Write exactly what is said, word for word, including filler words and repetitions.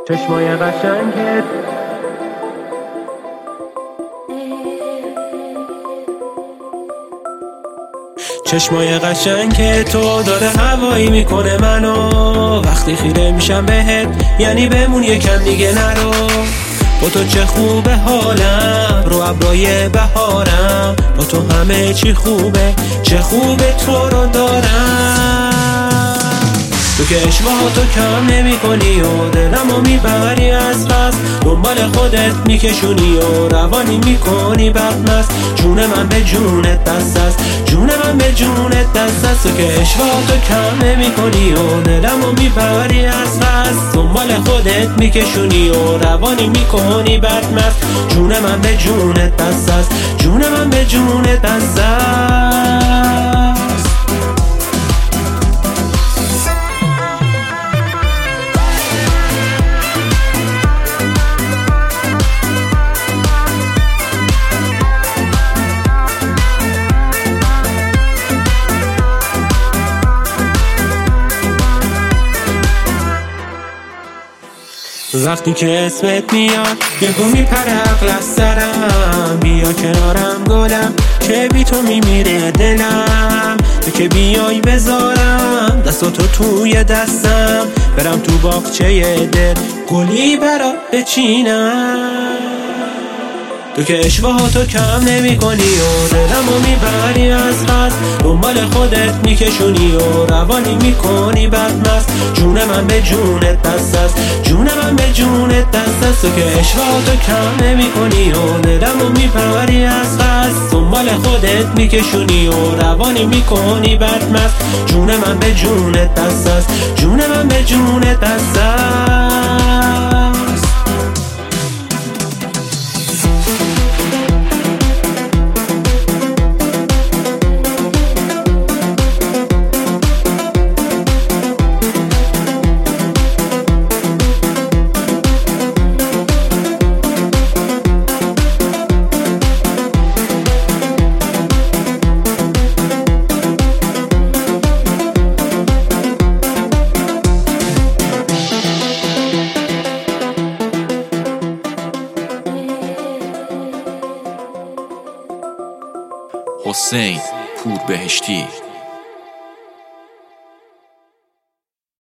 چشمای قشنگت چشمای قشنگ تو داره هوایی میکنه منو، وقتی خیره میشم بهت یعنی بمون یکم دیگه نرو. با تو چه خوبه حالم رو ابرای بهارم، با تو همه چی خوبه، چه خوبه تو رو دارم. تو که اشواهاتو کم نمی کنی و دلمو میبری از پس، دنبال خودت میکشونی و روانی میکنی بدمست. جون من به جونت دست است، جون من به جونت دست است. تو که اشواهاتو کم نمی کنی و دلمو میبری از پس، دنبال خودت میکشونی و روانی میکنی بدمست. جون من به جونت دست است، جون من به جونت دست است. وقتی که اسمت میاد یهو میپره عقل از سرم، بیا کنارم گلم که بی تو میمیره دلم. تو که بیای بذارم دستاتو توی دستم، برم تو باغچه دل گلی برا بچینم. تو که اشواهاتو کم نمی کنی و دلمو میبری از پس، دنبال خودت میکشونی و روانی میکنی بدمست. جون من به جونت دست است، جون من به جونت دست است. تو که اشواهاتو کم نمی کنی و دلمو میبری از پس، دنبال خودت میکشونی و روانی میکنی بدمست. جون من به جونت دست است، جون من به جونت دست است. حسین پور بهشتی.